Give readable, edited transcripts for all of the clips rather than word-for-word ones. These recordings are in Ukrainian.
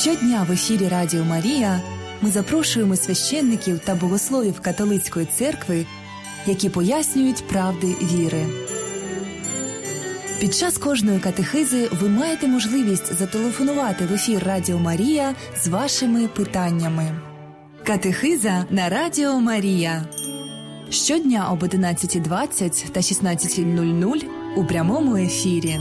Щодня в ефірі Радіо Марія ми запрошуємо священників та богословів католицької церкви, які пояснюють правди віри. Під час кожної катехизи ви маєте можливість зателефонувати в ефір Радіо Марія з вашими питаннями. Катехиза на Радіо Марія. Щодня об 11:20 та 16:00 у прямому ефірі.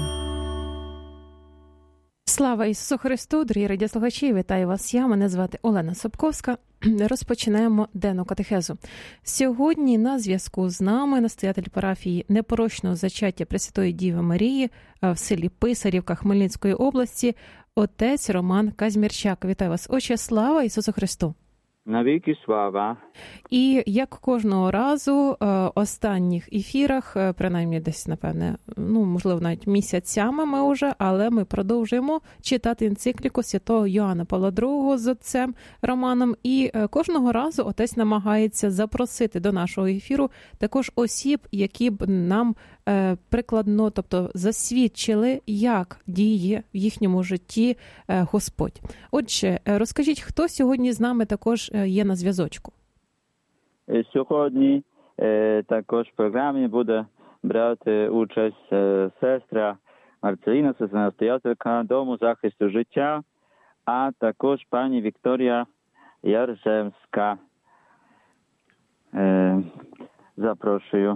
Слава Ісусу Христу, дорогі радіослухачі, вітаю вас я, мене звати Олена Собковська. Розпочинаємо денну катехезу. Сьогодні на зв'язку з нами настоятель парафії Непорочного зачаття Пресвятої Діви Марії в селі Писарівка Хмельницької області, отець Роман Казмірчак. Вітаю вас, отче, слава Ісусу Христу! Навіки слава. І як кожного разу останніх ефірах, принаймні десь, напевне, можливо, навіть місяцями ми вже, але ми продовжуємо читати енцикліку святого Йоанна Павла II з отцем Романом. І кожного разу отець намагається запросити до нашого ефіру також осіб, які б нам прикладно, тобто засвідчили, як діє в їхньому житті Господь. Отже, розкажіть, хто сьогодні з нами також є на зв'язочку? Сьогодні також в програмі буде брати участь сестра Марцеліна, настоятелька Дому захисту життя, а також пані Вікторія Яржемська. Запрошую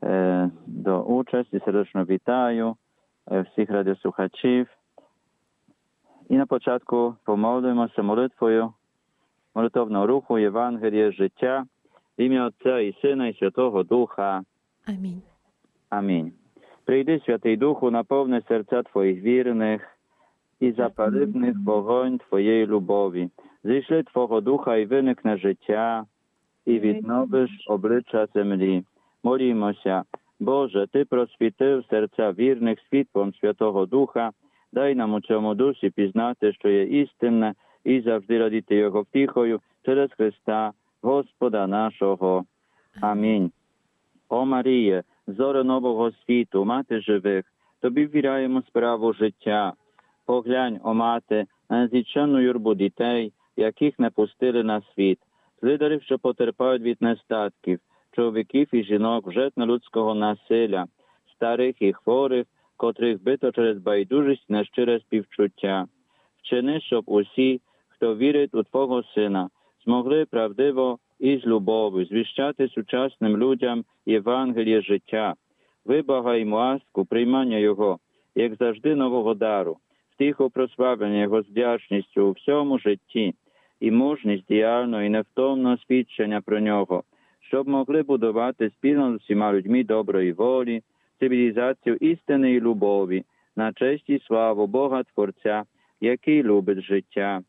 до участі, сердечно вітаю всіх радіослухачів. І на початку помолимося молитвою молитовного руху Євангелія життя в ім'я Отця і Сина і Святого Духа. Амінь. Амінь. Прийди, Святий Духу, наповни серця Твоїх вірних і запали в них вогонь Твоєї любові. Зійшли Твого Духа і виникне життя, і відновиш обличчя землі. Молімося. Боже, Ти просвітив серця вірних світлом Святого Духа, дай нам у цьому дусі пізнати, що є істинне, і завжди радіти Його втіхою через Христа, Господа нашого. Амінь. О Маріє, зоре нового світу, мати живих, Тобі ввіряємо справу життя. Поглянь, о мати, на незліченну юрбу дітей, яких не пустили на світ, злидарів, що потерпають від нестатків, чоловіків і жінок вже людського насилля, старих і хворих, котрих бито через байдужість і нещире співчуття. Вчини, щоб усі, хто вірить у Твого Сина, змогли правдиво і з любов'ю звіщати сучасним людям Євангеліє життя. Вибагай йому ласку, приймання Його, як завжди нового дару, втіху прославлення Його з вдячністю у всьому житті і мужність діяльного і невтомного свідчення про Нього, щоб могли будувати спільно з усіма людьми доброї волі, цивілізацію істини і любові, на честь і славу Бога Творця, який любить життя.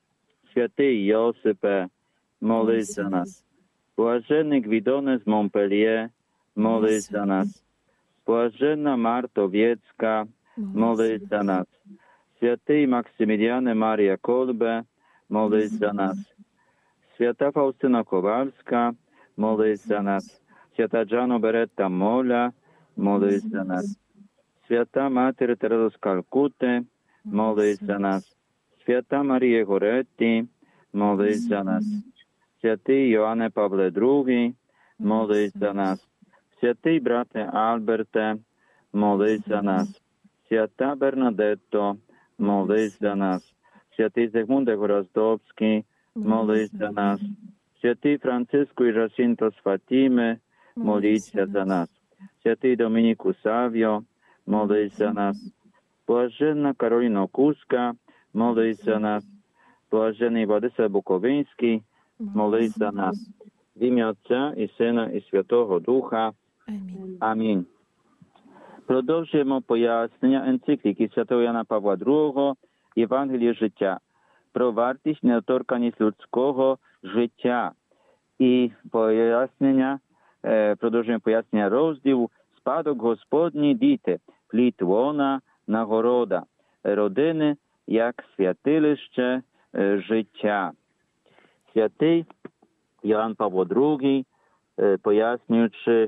Святий Йосипе, молись за нас. Блаженний Гвідоне з Монпельє, молись за нас. Блаженна Марто Вєцька, молись за нас. Святий Максиміліане Марія Колбе, молись за нас. Свята Фаустина Ковальська, молись за нас. Свята Джано Беретта Моля, молись за нас. Свята Матір Тереза з Калкути, молись за нас. Свята Марія Горетті, молись за нас. Святий Йоанне Павле II, молись за нас. Святий брате Альберте, молись за нас. Свята Бернадетто, молись за нас. Святий Зигмунде Гораздовський, молись за нас. Святий Франциско і Жасінто з Фатіми, моліться за нас. Святий Домініку Савіо, молись за нас. Блаженна Кароліна Куска, молись за нас. Блажений Владислав Буковинський, молись за нас. В ім'я Отця і Сина і Святого Духа. Амінь. Амінь. Продовжуємо пояснення енцикліки святого Яна Павла II «Євангеліє життя» про вартість недоторканність людського життя. І продовжуємо пояснення розділу «Спадок Господній діти, плід лона, нагорода, родини як святилище життя». Святий Йоанн Павло II, пояснюючи,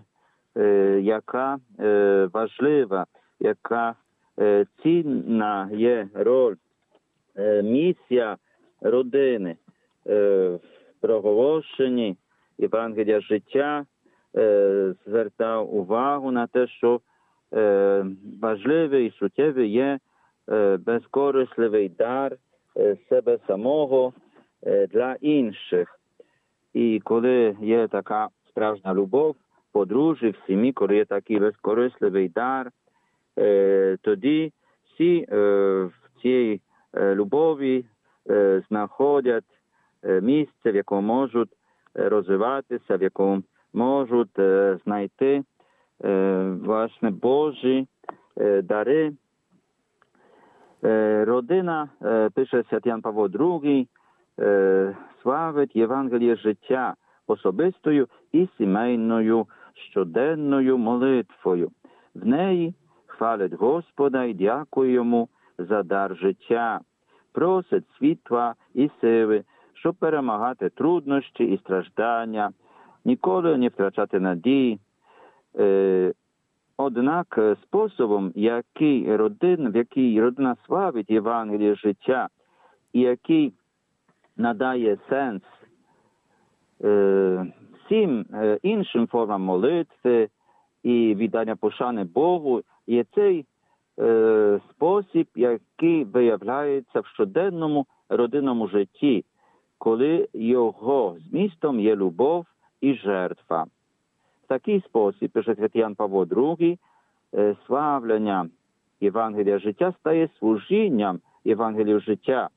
яка важлива, яка цінна є роль, місія родини. В проголошенні Євангелія життя звертав увагу на те, що важливий і суттєвий є безкорисливий дар себе самого для інших. І коли є така справжня любов в подружжі, в сім'ї, коли є такий безкорисливий дар, тоді всі в цій любові знаходять місце, в якому можуть розвиватися, в якому можуть знайти власне Божі дари. Родина, пише святий Ян Павло II, славить Євангеліє життя особистою і сімейною щоденною молитвою. В неї хвалить Господа і дякує йому за дар життя, просить світла і сили, щоб перемагати труднощі і страждання, ніколи не втрачати надії. Однак способом, в який родина славить Євангеліє життя і який надає сенс всім іншим формам молитви і віддання пошани Богу, є цей спосіб, який виявляється в щоденному родинному житті, коли його змістом є любов і жертва. В такий спосіб, пише святий Ян Павло II, славлення Євангелія життя стає служінням Євангелію життя,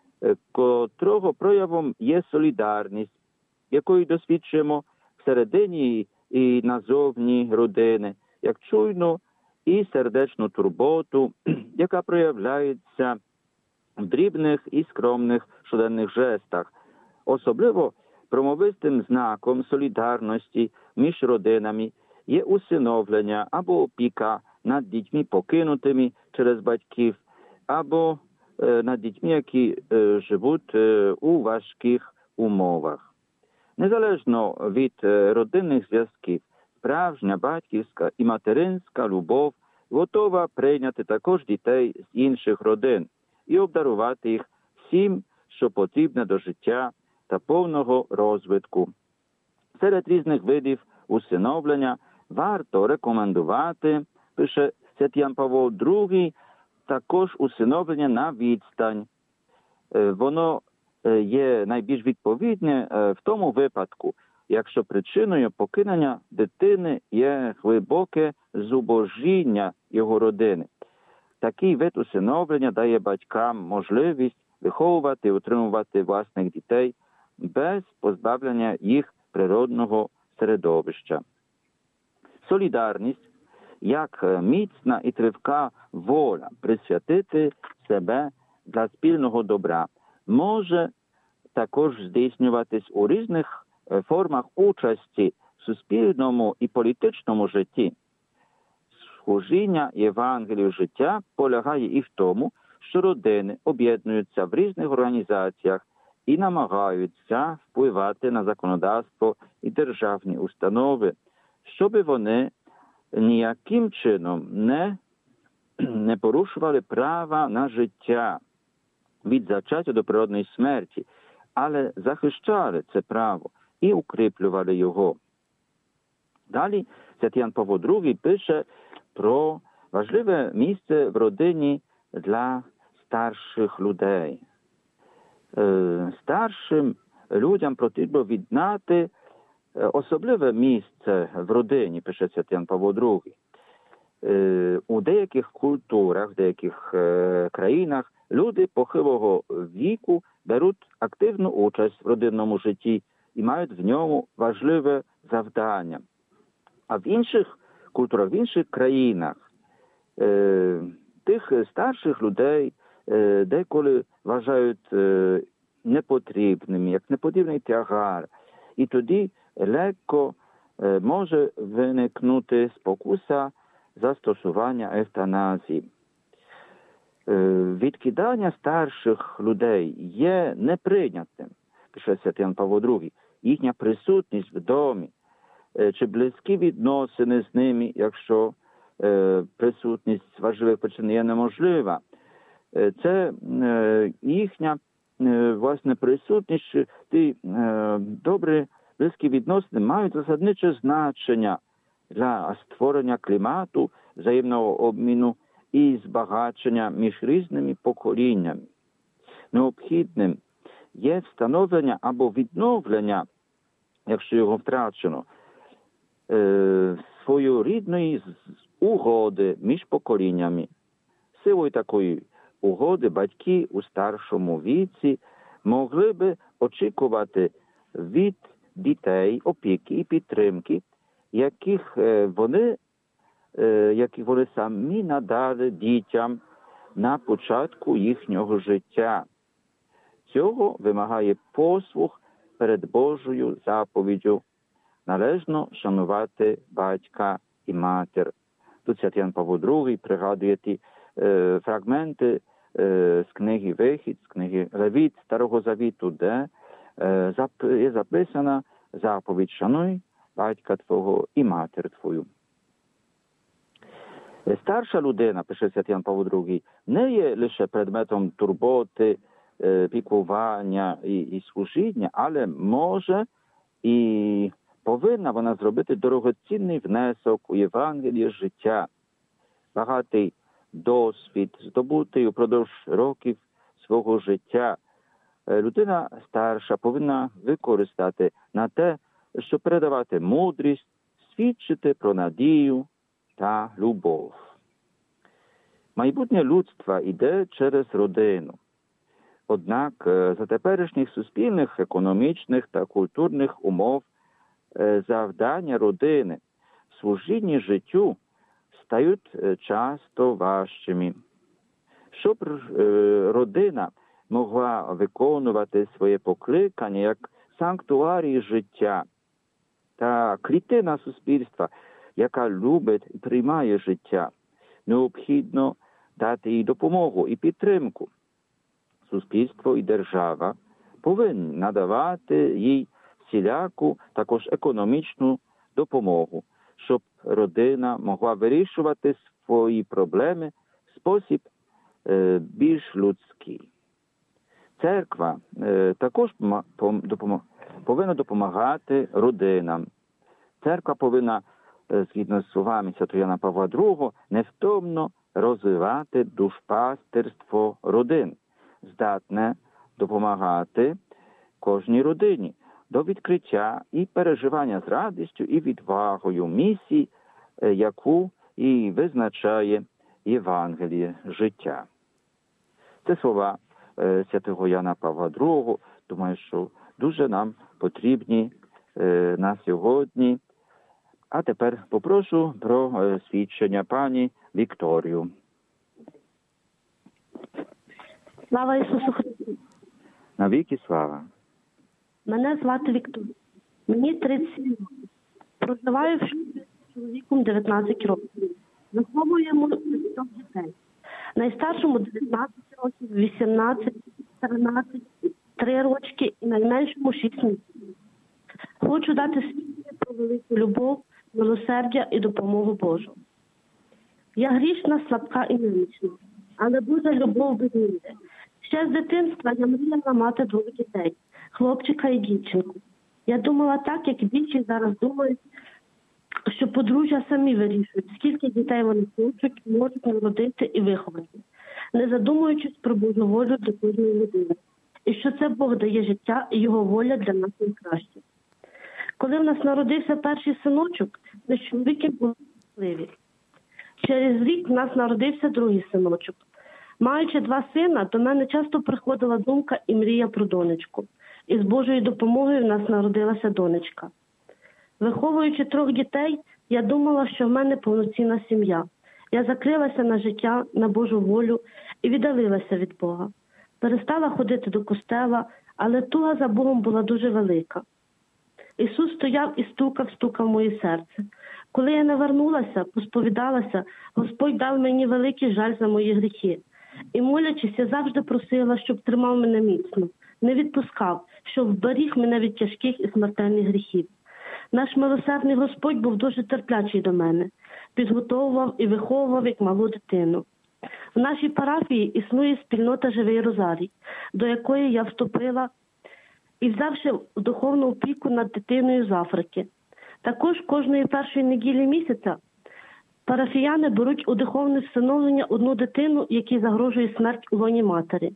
котрого проявом є солідарність, якої досвідчуємо всередині і назовні родини, як чуйну і сердечну турботу, яка проявляється в дрібних і скромних щоденних жестах. Особливо промовистим знаком солідарності між родинами є усиновлення або опіка над дітьми покинутими через батьків, або над дітьми, які живуть у важких умовах. Незалежно від родинних зв'язків, справжня батьківська і материнська любов готова прийняти також дітей з інших родин і обдарувати їх всім, що потрібне до життя та повного розвитку. Серед різних видів усиновлення варто рекомендувати, пише святий Ян Павло II, також усиновлення на відстань. Воно є найбільш відповідне в тому випадку, якщо причиною покинення дитини є глибоке зубожіння його родини. Такий вид усиновлення дає батькам можливість виховувати і утримувати власних дітей без позбавлення їх природного середовища. Солідарність, як міцна і тривка воля присвятити себе для спільного добра, може також здійснюватись у різних формах участі в суспільному і політичному житті. Служіння Євангелію життя полягає і в тому, що родини об'єднуються в різних організаціях і намагаються впливати на законодавство і державні установи, щоб вони ніяким чином не порушували права на життя від зачаття до природної смерті, але захищали це право і укріплювали його. Далі святий Ян Павло II пише про важливе місце в родині для старших людей. Старшим людям потрібно віддати особливе місце в родині, пише святий Ян Павло II. У деяких культурах, в деяких країнах люди похилого віку беруть активну участь в родинному житті і мають в ньому важливе завдання. А в інших культурах, в інших країнах тих старших людей деколи вважають непотрібними, як непотрібний тягар. І тоді легко може виникнути спокуса застосування евтаназії. Відкидання старших людей є неприйнятним, пише святий Ян Павло II. Їхня присутність в домі чи близькі відносини з ними, якщо присутність з важливих причин є неможлива, це їхня власне, присутність, ті добрі близькі відносини мають засадниче значення для створення клімату, взаємного обміну і збагачення між різними поколіннями. Необхідним є встановлення або відновлення, якщо його втрачено, своєрідної угоди між поколіннями. Силою такої угоди батьки у старшому віці могли би очікувати від дітей опіки і підтримки, яких вони самі надали дітям на початку їхнього життя. Цього вимагає послух перед Божою заповіддю. Належно шанувати батька і матір. Тут Святий Ян Павло II пригадує ті фрагменти з книги «Вихід», з книги «Левіт» Старого Завіту, де є записана заповідь «Шануй батька твого і матір твою». Старша людина, пише Святий Ян Павло II, не є лише предметом турботи, піклування і служіння, але може і повинна вона зробити дорогоцінний внесок у Євангеліє життя. Багатий досвід, здобутий упродовж років свого життя, людина старша повинна використати на те, щоб передавати мудрість, свідчити про надію та любов. Майбутнє людства йде через родину. Однак за теперішніх суспільних, економічних та культурних умов завдання родини в служінні життю стають часто важчими. Щоб родина могла виконувати своє покликання як санктуарій життя та клітина суспільства, яка любить і приймає життя, необхідно дати їй допомогу і підтримку. Суспільство і держава повинні надавати їй всіляку, також економічну допомогу, щоб родина могла вирішувати свої проблеми в спосіб більш людський. Церква також повинна допомагати родинам. Церква повинна, згідно з словами Святого Яна Павла II, невтомно розвивати душпастирство родин, здатне допомагати кожній родині до відкриття і переживання з радістю і відвагою місії, яку і визначає Євангеліє життя. Це слова Святого Яна Павла II, думаю, що дуже нам потрібні на сьогодні. А тепер попрошу про свідчення пані Вікторію. Слава Ісусу Христу! Навіки слава! Мене звати Вікторія. Мені 37 років. Проживаю в шлюбі з чоловіком 19 років. Виховуємо 3 дітей. Найстаршому 19 років, 18, 13, 3 рочки і найменшому 6 місяців. Хочу дати свідчення про велику любов, милосердя і допомогу Божу. Я грішна, слабка і немічна, але Божа любов без міри. Ще з дитинства я мріяла мати 2 дітей – хлопчика і дівчинку. Я думала так, як більшість зараз думають, що подружжя самі вирішують, скільки дітей вони хочуть, можуть народити і виховати, не задумуючись про Божу волю для кожної людини. І що це Бог дає життя і Його воля для нас найкраще. Коли в нас народився перший синочок, ми з чоловіком були щасливі. Через рік в нас народився другий синочок. Маючи 2 сина, до мене часто приходила думка і мрія про донечку. І з Божою допомогою в нас народилася донечка. Виховуючи 3 дітей, я думала, що в мене повноцінна сім'я. Я закрилася на життя, на Божу волю і віддалилася від Бога. Перестала ходити до костела, але туга за Богом була дуже велика. Ісус стояв і стукав моє серце. Коли я не вернулася, посповідалася, Господь дав мені великий жаль за мої гріхи. І молячись, я завжди просила, щоб тримав мене міцно, не відпускав, щоб вберіг мене від тяжких і смертельних гріхів. Наш милосердний Господь був дуже терплячий до мене, підготовував і виховував як малу дитину. В нашій парафії існує спільнота «Живий Розарій», до якої я вступила і взявши духовну опіку над дитиною з Африки. Також кожної першої неділі місяця парафіяни беруть у духовне всиновлення одну дитину, якій загрожує смерть у лоні матері,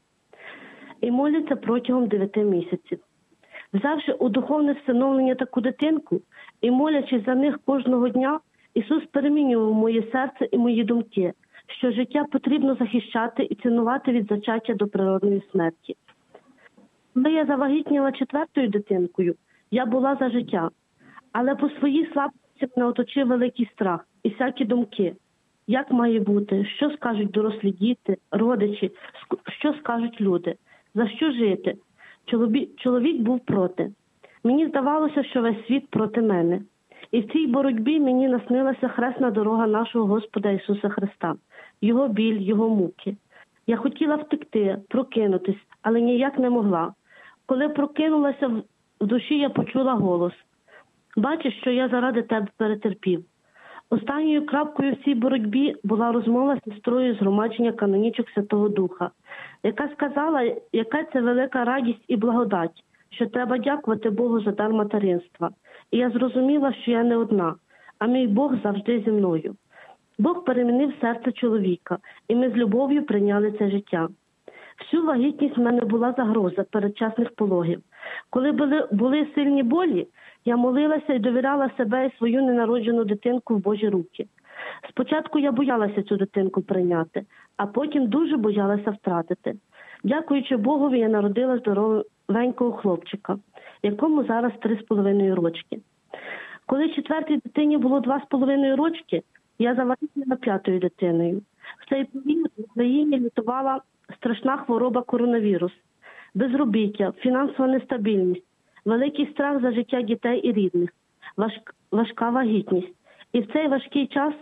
і моляться протягом 9 місяців. Взявши у духовне всиновлення таку дитинку і молячись за них кожного дня, Ісус перемінював моє серце і мої думки, що життя потрібно захищати і цінувати від зачаття до природної смерті. Коли я завагітніла 4-ю дитинкою, я була за життя, але по своїй слабкості мене оточив великий страх і всякі думки. Як має бути, що скажуть дорослі діти, родичі, що скажуть люди, за що жити? Чоловік був проти. Мені здавалося, що весь світ проти мене. І в цій боротьбі мені наснилася хресна дорога нашого Господа Ісуса Христа, Його біль, Його муки. Я хотіла втекти, прокинутись, але ніяк не могла. Коли прокинулася, в душі я почула голос. Бачиш, що я заради тебе перетерпів. Останньою крапкою в цій боротьбі була розмова з сестрою згромадження канонічок Святого Духа, яка сказала, яка це велика радість і благодать, що треба дякувати Богу за дар материнства. І я зрозуміла, що я не одна, а мій Бог завжди зі мною. Бог перемінив серце чоловіка, і ми з любов'ю прийняли це життя. Всю вагітність в мене була загроза передчасних пологів. Коли були сильні болі, я молилася і довіряла себе і свою ненароджену дитинку в Божі руки. Спочатку я боялася цю дитинку прийняти, а потім дуже боялася втратити. Дякуючи Богові, я народила здоровенького хлопчика, якому зараз 3,5 рочки. Коли 4-й дитині було 2,5 рочки, я завагітніла 5-ю дитиною. В цей період в Україні лютувала страшна хвороба коронавірус, безробіття, фінансова нестабільність, великий страх за життя дітей і рідних, важка вагітність. І в цей важкий час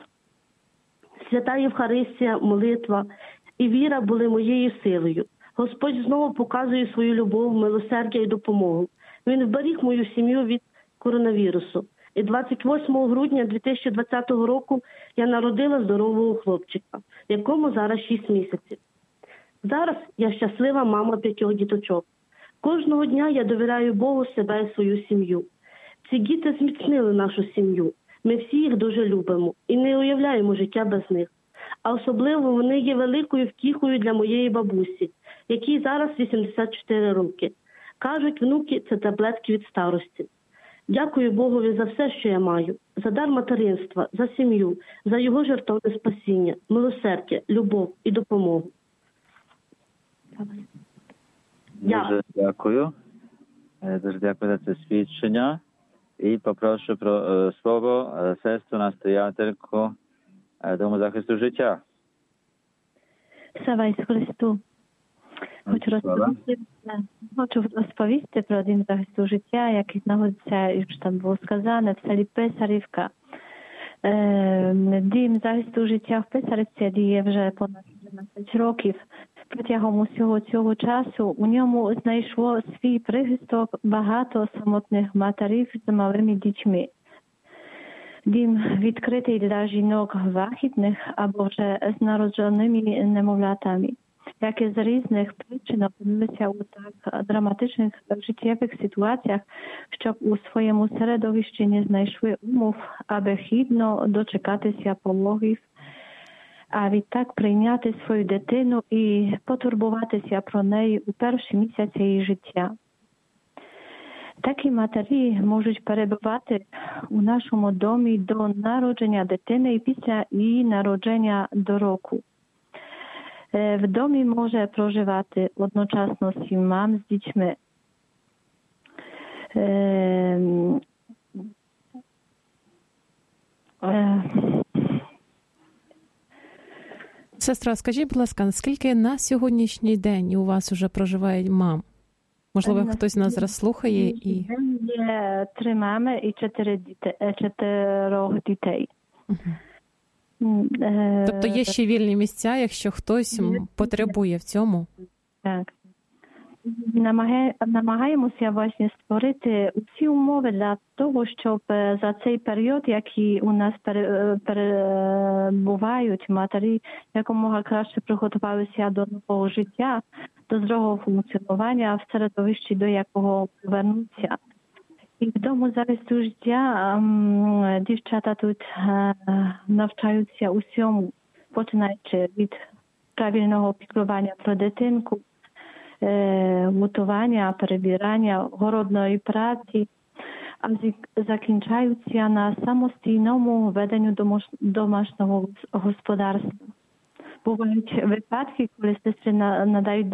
свята Євхаристія, молитва і віра були моєю силою. Господь знову показує свою любов, милосердя і допомогу. Він вберіг мою сім'ю від коронавірусу. І 28 грудня 2020 року я народила здорового хлопчика, якому зараз 6 місяців. Зараз я щаслива мама 5 діточок. Кожного дня я довіряю Богу себе і свою сім'ю. Ці діти зміцнили нашу сім'ю. Ми всі їх дуже любимо і не уявляємо життя без них. А особливо вони є великою втіхою для моєї бабусі, якій зараз 84 роки. Кажуть, внуки – це таблетки від старості. Дякую Богові за все, що я маю. За дар материнства, за сім'ю, за його жертовне спасіння, милосердя, любов і допомогу. Дуже дякую. Дуже дякую за це свідчення. І попрошу про слово сестру настоятельку Дому захисту життя. Слава Ісусу Христу. Хочу розповісти про Дім захисту життя, який знаходиться, як там було сказано, в селі Писарівка. Дім захисту життя в Писарівці діє вже понад 12 років. Протягом усього цього часу у ньому знайшло свій прихисток багато самотних матерів з малими дітьми. Дім відкритий для жінок вагітних або вже з народженими немовлятами, які з різних причин опинилися у так драматичних життєвих ситуаціях, щоб у своєму середовищі не знайшли умов, аби гідно дочекатися пологів, а відтак прийняти свою дитину і потурбуватися про неї у перші місяці її життя. Такі матері можуть перебувати у нашому домі до народження дитини і після її народження до року. В домі може проживати одночасно 7 мам з дітьми. Сестра, скажіть, будь ласка, скільки на сьогоднішній день у вас вже проживає мам? Можливо, хтось нас зараз слухає і... Є 3 мами і 4 дітей. Тобто є ще вільні місця, якщо хтось потребує в цьому? Так. намагаємося власне створити усі умови для того, щоб за цей період, який у нас перебувають матері, якомога краще приготувалися до нового життя, до здорового функціонування в середовищі, до якого повернуться. І в дому захисту життя дівчата тут навчаються усьому, починаючи від правильного піклування про дитинку, готування, перебирання, городної праці, а закінчаються на самостійному веденню домашнього господарства. Бувають випадки, коли сестри надають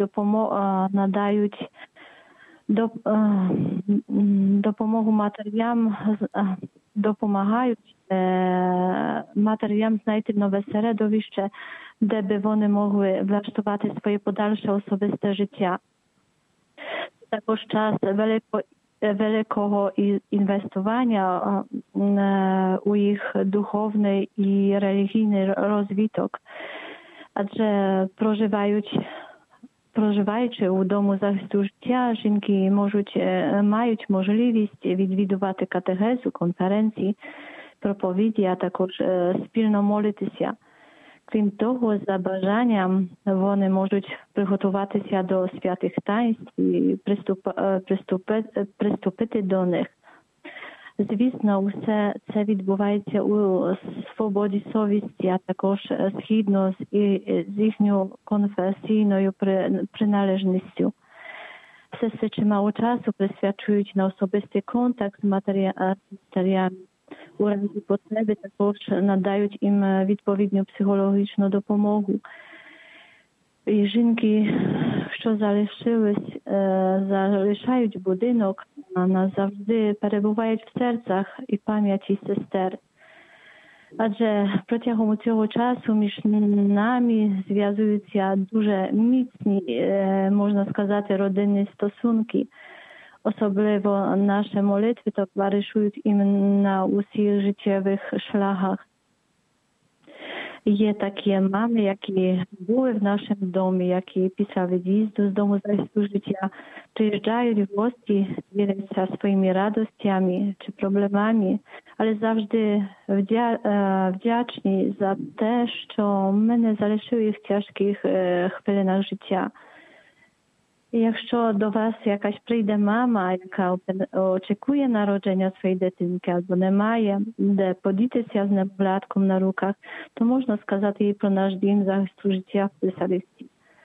допомогу матерям, допомагають матерям знайти нове середовище, де би вони могли влаштувати своє подальше особисте життя. Також час великого інвестування у їх духовний і релігійний розвиток, адже проживаючи у дому захисту життя, жінки мають можливість відвідувати катехезу, конференції, проповіді, а також спільно молитися. Крім того, за бажанням вони можуть приготуватися до святих таїнств і приступити до них. Звісно, усе це відбувається у свободі совісті, а також згідно з їхньою конфесійною приналежністю. Сестри чимало часу присвячують на особистий контакт з матерями. У разі потреби також надають їм відповідну психологічну допомогу. І жінки, що залишають будинок, назавжди перебувають в серцях і пам'яті сестер. Адже протягом цього часу між нами зв'язуються дуже міцні, можна сказати, родинні стосунки. Особливо наші молитви товаришують їм на усіх життєвих шляхах. Є такі мами, які були в нашому домі, які після від'їзду з дому захисту життя приїжджають в гості, діляться своїми радостями чи проблемами, але завжди вдячні за те, що ми не залишили їх в тяжких хвилинах життя. І якщо до вас якась прийде мама, яка очікує народження своєї дитинки, або не має, де подітися з немовлятком на руках, то можна сказати їй про наш дім захисту життя в Писарівці.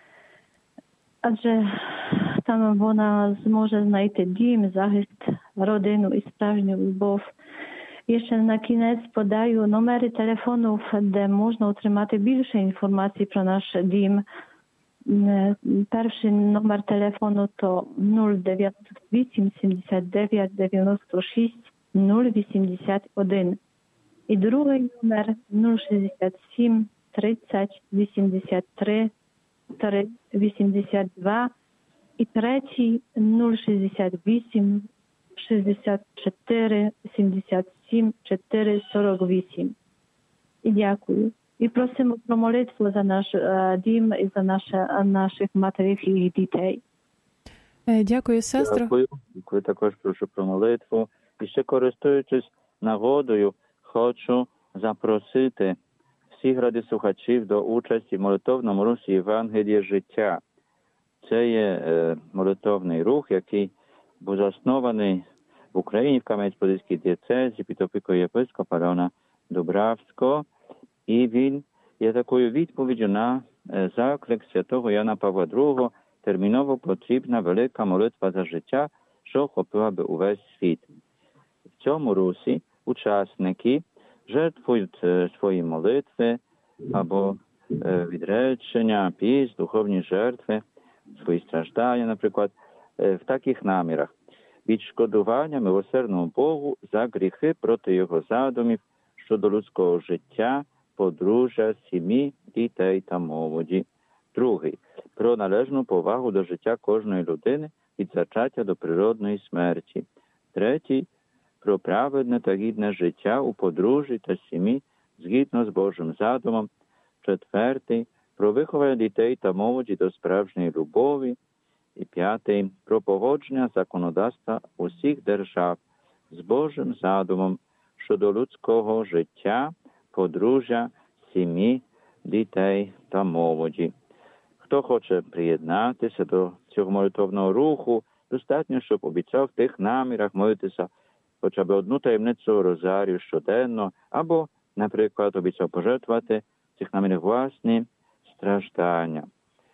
Адже там вона зможе знайти дім, захист, родину і справжню любов. І ще на кінець подаю номери телефонів, де можна отримати більше інформації про наш дім. Перший номер телефону то 098 79 96 081. І другий номер 067 30 83 82. І третій 068 64 77 448. І дякую. І просимо про молитву за наш дім і за наших матерів і дітей. Дякую, сестро. Дякую. Також прошу про молитву. І ще користуючись нагодою, хочу запросити всіх радіослухачів до участі в молитовному русі Євангелія життя. Це є молитовний рух, який був заснований в Україні, в Кам'янець-Подільській дієцезі під опікою єпископа Леона Дубравського. І він є такою відповіддю на заклик святого Яна Павла II терміново потрібна велика молитва за життя, що охопила би увесь світ. В цьому русі учасники жертвують свої молитви або відречення, піст, духовні жертви, свої страждання, наприклад, в таких намірах. Відшкодування милосердному Богу за гріхи проти його задумів щодо людського життя, подружжя, сім'ї, дітей та молоді. Другий – про належну повагу до життя кожної людини від зачаття до природної смерті. Третій – про праведне та гідне життя у подружжі та сім'ї згідно з Божим задумом. Четвертий – про виховання дітей та молоді до справжньої любові. І 5. Про погодження законодавства усіх держав з Божим задумом щодо людського життя, подружжя, сім'ї, дітей та молоді. Хто хоче приєднатися до цього молитовного руху, достатньо, щоб обіцяв в тих намірах молитися хоча б одну таємницю розарію щоденно, або, наприклад, обіцяв пожертвувати в цих намірах власні страждання.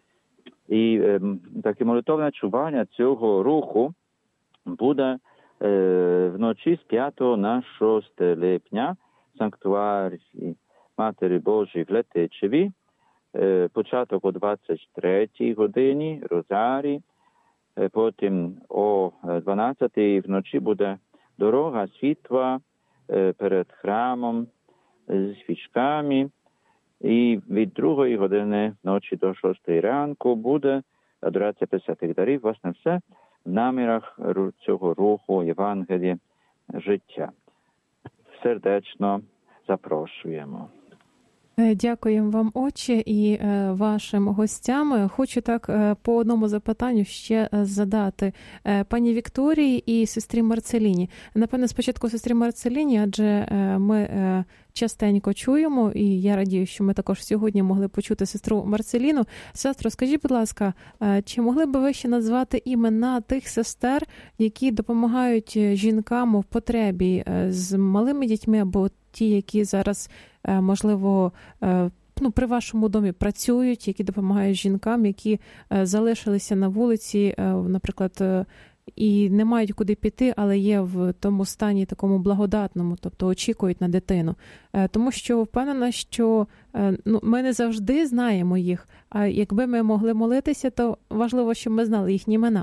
І таке молитовне чування цього руху буде вночі з 5 на 6 липня в санктуарі Матері Божої в Летичеві. Початок о 23 годині, розарій, потім о 12 вночі буде дорога світла перед храмом з свічками, і від 2 години ночі до 6 ранку буде адорація Пресвятих дарів, власне все в намірах цього руху Євангелія життя. Сердечно запрошуємо. Дякуємо вам, отче, і вашим гостям. Хочу так по одному запитанню ще задати пані Вікторії і сестрі Марцеліні. Напевно, спочатку сестрі Марцеліні, адже ми частенько чуємо, і я радію, що ми також сьогодні могли почути сестру Марцеліну. Сестро, скажіть, будь ласка, чи могли б ви ще назвати імена тих сестер, які допомагають жінкам в потребі з малими дітьми, або ті, які зараз, можливо, при вашому домі працюють, які допомагають жінкам, які залишилися на вулиці, наприклад, і не мають куди піти, але є в тому стані такому благодатному, тобто очікують на дитину. Тому що впевнена, що ми не завжди знаємо їх, а якби ми могли молитися, то важливо, щоб ми знали їхні імена.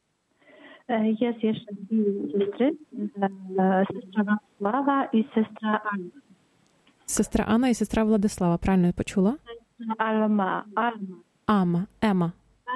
Є ще дві сестри, сестра Владислава і сестра Анна. Сестра Анна і сестра Владислава, правильно я почула? Ема.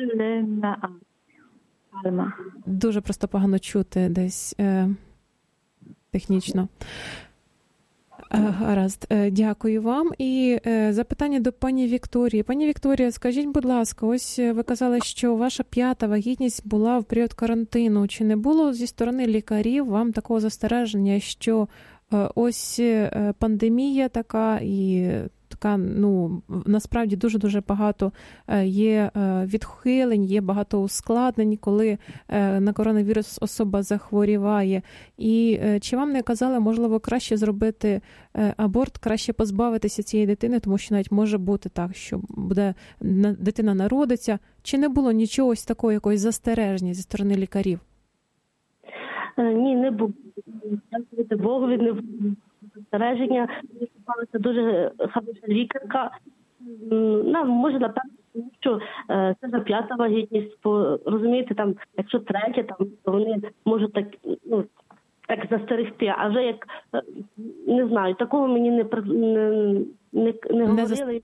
Альма. Дуже просто погано чути десь технічно. Гаразд, дякую вам. І запитання до пані Вікторії. Пані Вікторія, скажіть, будь ласка, ось ви казали, що ваша 5-та вагітність була в період карантину. Чи не було зі сторони лікарів вам такого застереження, що ось пандемія така і така, насправді дуже-дуже багато є відхилень, є багато ускладнень, коли на коронавірус особа захворіває. І чи вам не казали, можливо, краще зробити аборт, краще позбавитися цієї дитини, тому що навіть може бути так, що дитина народиться. Чи не було нічого ось такого, якогось застереження зі сторони лікарів? Ні, не було. Дякувати Богові, не було застереження. Виступалася дуже хороша лікарка. Може, напевно, тому що це вже 5-та вагітність. Розумієте, там, якщо 3-я, то вони можуть так застерегти. А вже як, не знаю, такого мені не говорили.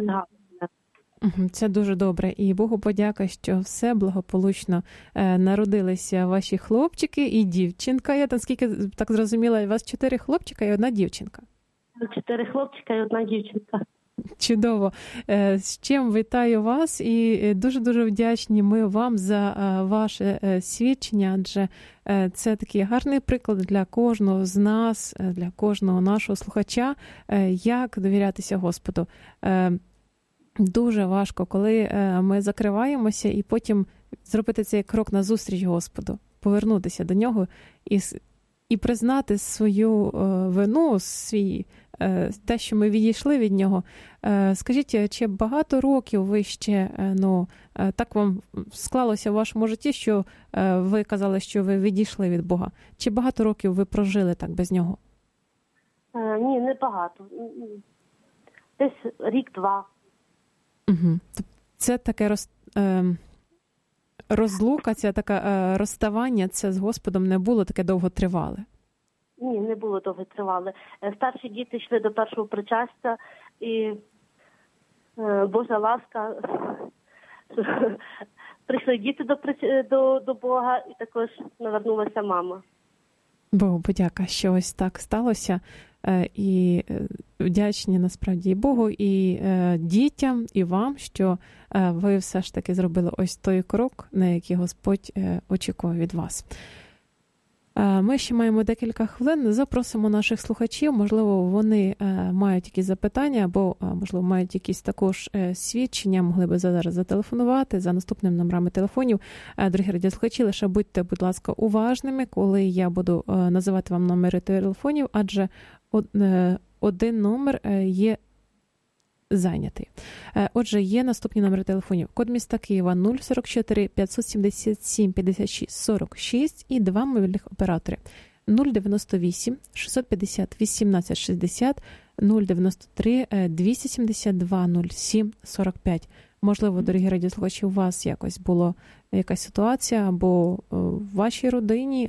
Це дуже добре. І Богу подяка, що все благополучно народилися ваші хлопчики і дівчинка. Я там скільки так зрозуміла, у вас 4 хлопчика і 1 дівчинка. 4 хлопчика і 1 дівчинка. Чудово. З чим вітаю вас і дуже-дуже вдячні ми вам за ваше свідчення, адже це такий гарний приклад для кожного з нас, для кожного нашого слухача, як довірятися Господу. Дуже важко, коли ми закриваємося і потім зробити цей крок назустріч Господу, повернутися до Нього і признати свою вину, те, що ми відійшли від Нього. Скажіть, чи багато років ви ще, так вам склалося в вашому житті, що ви казали, що ви відійшли від Бога? Чи багато років ви прожили так без Нього? Ні, не багато. Десь рік-два. Угу. Це таке розлука, це таке розставання, це з Господом не було таке довготривале? Ні, не було довготривале. Старші діти йшли до першого причастя, і Божа ласка, прийшли діти до Бога, і також навернулася мама. Богу подяка, що ось так сталося. І вдячні насправді і Богу, і дітям, і вам, що ви все ж таки зробили ось той крок, на який Господь очікує від вас. Ми ще маємо декілька хвилин. Запросимо наших слухачів. Можливо, вони мають якісь запитання або, можливо, мають якісь також свідчення. Могли би зараз зателефонувати за наступними номерами телефонів. Дорогі радіослухачі, лише будьте, будь ласка, уважними, коли я буду називати вам номери телефонів, адже один номер є зайнятий. Отже, є наступні номери телефонів. Код міста Києва 044 577 56 46 і два мобільних оператори 098 650 18 60 093 272 07 45. Можливо, дорогі радіослухачі, у вас якось була якась ситуація або в вашій родині,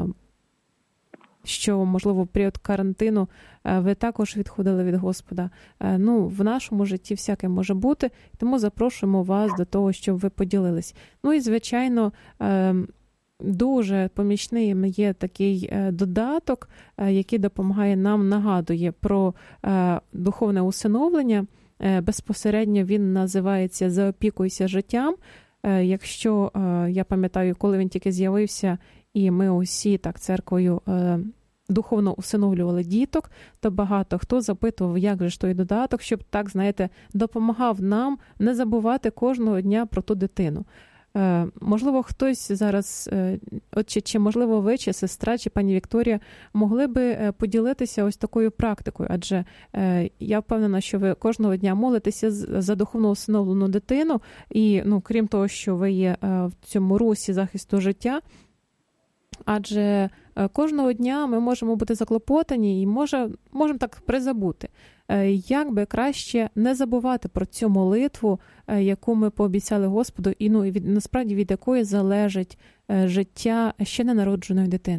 що, можливо, в період карантину ви також відходили від Господа. В нашому житті всяке може бути, тому запрошуємо вас до того, щоб ви поділились. І, звичайно, дуже помічним є такий додаток, який допомагає нам, нагадує про духовне усиновлення. Безпосередньо він називається «Заопікуйся життям». Якщо, я пам'ятаю, коли він тільки з'явився, і ми усі так церквою духовно усиновлювали діток, то багато хто запитував, як же ж той додаток, щоб, так, знаєте, допомагав нам не забувати кожного дня про ту дитину. Можливо, хтось зараз, чи можливо ви, чи сестра, чи пані Вікторія, могли би поділитися ось такою практикою, адже я впевнена, що ви кожного дня молитеся за духовно усиновлену дитину, і, крім того, що ви є в цьому русі захисту життя, адже кожного дня ми можемо бути заклопотані і можемо так призабути. Як би краще не забувати про цю молитву, яку ми пообіцяли Господу, і насправді від якої залежить життя ще ненародженої дитини?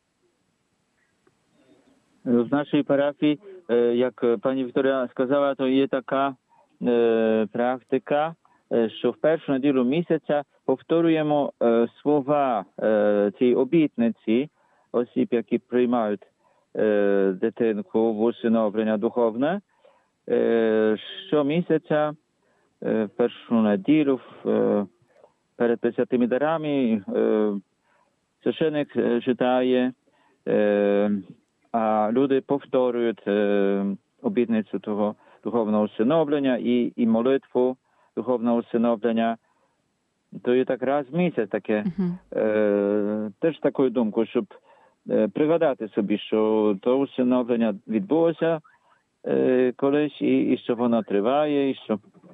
В нашій парафії, як пані Вікторія сказала, то є така практика, що в першу неділю місяця повторюємо слова цієї обітниці осіб, які приймають дитинку в усиновлення духовне. Щомісяця, в першу неділю, перед Пресвятими дарами, священик читає, а люди повторюють обітницю того духовного усиновлення і молитву духовного усиновлення. То є так раз в місяць таке. Теж такою думкою, щоб пригадати собі, що то усиновлення відбулося колись, і що воно триває, і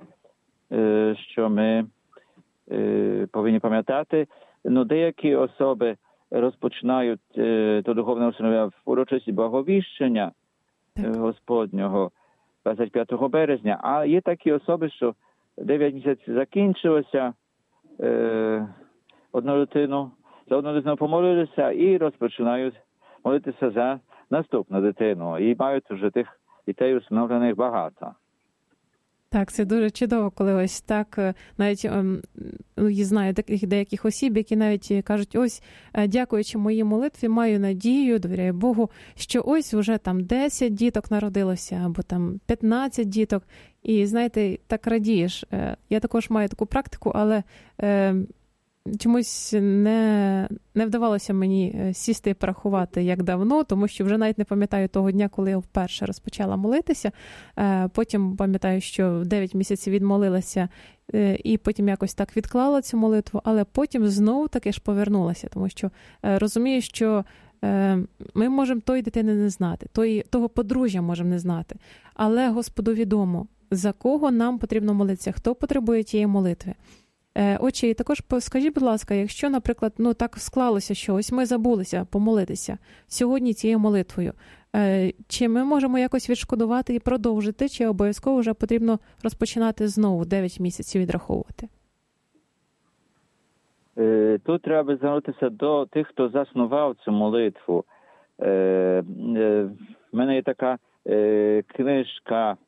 що ми повинні пам'ятати. Деякі особи розпочинають то духовне усиновлення в урочисті благовіщення Господнього 25 березня, а є такі особи, що 9 місяців закінчилося, за одну дитину помолилися і розпочинають молитися за наступну дитину. І мають вже тих дітей усиновлених багато. Так, це дуже чудово, коли ось так, навіть я знаю деяких осіб, які навіть кажуть, ось, дякуючи моїй молитві, маю надію, довіряю Богу, що ось вже там 10 діток народилося, або там 15 діток, і, знаєте, так радієш. Я також маю таку практику, але чомусь не вдавалося мені сісти і порахувати, як давно, тому що вже навіть не пам'ятаю того дня, коли я вперше розпочала молитися. Потім пам'ятаю, що 9 місяців відмолилася і потім якось так відклала цю молитву, але потім знову таки ж повернулася, тому що розумію, що ми можемо тої дитини не знати, того подружжя можемо не знати, але Господу відомо, за кого нам потрібно молитися, хто потребує тієї молитви. Отже, і також скажіть, будь ласка, якщо, наприклад, так склалося, що ось ми забулися помолитися сьогодні цією молитвою, чи ми можемо якось відшкодувати і продовжити, чи обов'язково вже потрібно розпочинати знову 9 місяців відраховувати? Тут треба звернутися до тих, хто заснував цю молитву. В мене є така книжка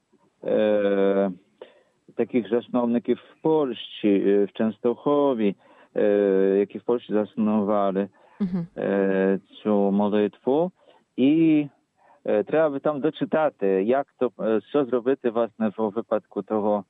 таких засновників в Польщі, в Częstochowie, які в Польщі заснували цю молитву. І треба би там дочитати, як то, що зробити, власне, в випадку того.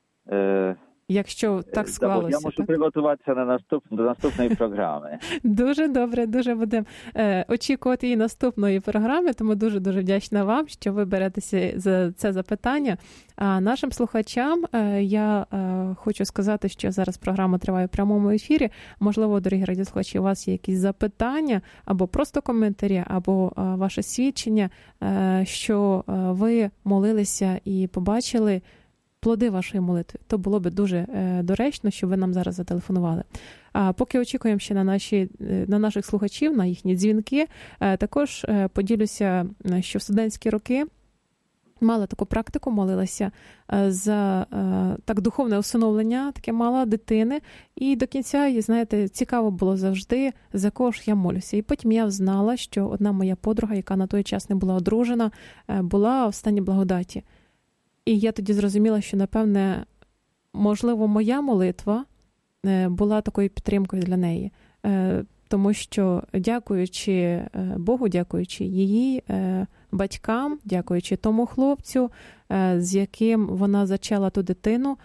Якщо так склалося. Я можу приготуватися до наступної програми. Дуже добре, дуже будемо очікувати і наступної програми, тому дуже-дуже вдячна вам, що ви беретеся за це запитання. А нашим слухачам я хочу сказати, що зараз програма триває в прямому ефірі. Можливо, дорогі радіослухачі, у вас є якісь запитання, або просто коментарі, або ваше свідчення, що ви молилися і побачили плоди вашої молитви, то було би дуже доречно, щоб ви нам зараз зателефонували. А поки очікуємо ще на наших слухачів, на їхні дзвінки, також поділюся, що в студентські роки мала таку практику, молилася за так духовне усиновлення, таке мала дитини, і до кінця, і, знаєте, цікаво було завжди, за кого ж я молюся. І потім я знала, що одна моя подруга, яка на той час не була одружена, була в стані благодаті. І я тоді зрозуміла, що, напевне, можливо, моя молитва була такою підтримкою для неї. Тому що, дякуючи Богу, дякуючи її батькам, дякуючи тому хлопцю, з яким вона зачала ту дитину,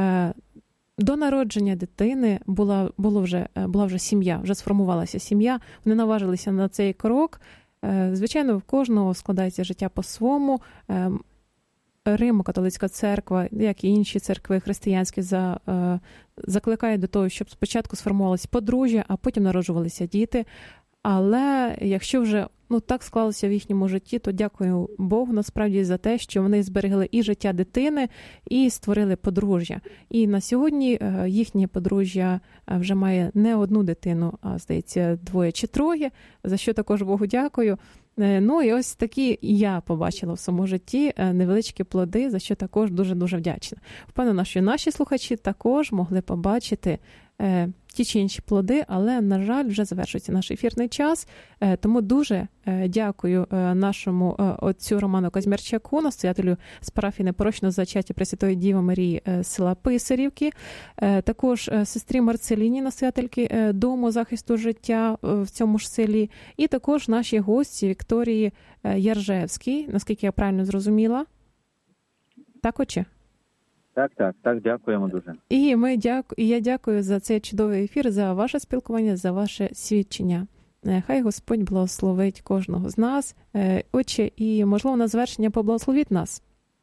до народження дитини була вже сім'я, вже сформувалася сім'я. Вони наважилися на цей крок. Звичайно, в кожного складається життя по-своєму. Римо-католицька церква, як і інші церкви християнські, закликає до того, щоб спочатку сформувалося подружжя, а потім народжувалися діти. Але якщо вже так склалося в їхньому житті, то дякую Богу насправді за те, що вони зберегли і життя дитини, і створили подружжя. І на сьогодні їхнє подружжя вже має не одну дитину, а, здається, 2 чи 3, за що також Богу дякую. І ось такі я побачила в своєму житті невеличкі плоди, за що також дуже-дуже вдячна. Впевнена, що наші слухачі також могли побачити ті чи інші плоди, але, на жаль, вже завершується наш ефірний час. Тому дуже дякую нашому отцю Роману Казмірчаку, настоятелю з парафії Непорочного зачаття Пресвятої Діви Марії села Писарівки, також сестрі Марцеліні, настоятельки Дому захисту життя в цьому ж селі, і також нашій гості Вікторії Яржевській, наскільки я правильно зрозуміла. Так, отче? Так, дякуємо дуже. І я дякую за цей чудовий ефір, за ваше спілкування, за ваше свідчення. Хай Господь благословить кожного з нас. Отче, і, можливо, на завершення поблагословіть нас.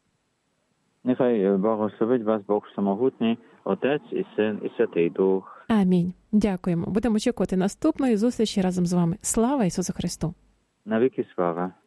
Нехай благословить вас Бог Всемогутній, Отець і Син, і Святий Дух. Амінь. Дякуємо. Будемо очікувати наступної зустрічі разом з вами. Слава Ісусу Христу! Навіки слава!